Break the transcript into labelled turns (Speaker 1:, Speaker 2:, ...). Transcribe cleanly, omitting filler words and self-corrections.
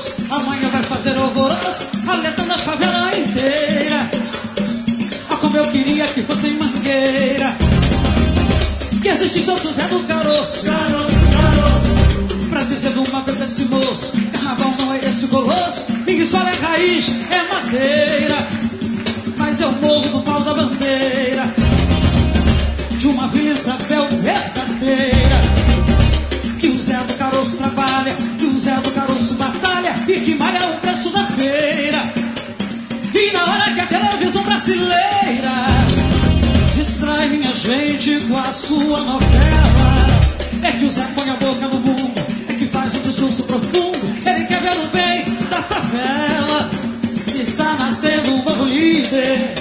Speaker 1: caroço, amanhã vai fazer alvoroço, alertando a favela inteira. Ah, como eu queria que fosse em Mangueira, que existisse outro Zé do Caroço, pra dizer do mapa pra esse moço, carnaval não é esse goloso, ninguém só é raiz, é madeira. Mas eu morro no pau da bandeira de uma Vila Isabel verdadeira, que o Zé do Caroço trabalha, que o Zé do Caroço batalha e que malha o preço da feira. E na hora que a televisão brasileira distrai minha gente com a sua novela, é que o Zé põe a boca no mundo, é que faz um discurso profundo, ele quer ver o bem da favela. Está nascendo um novo líder,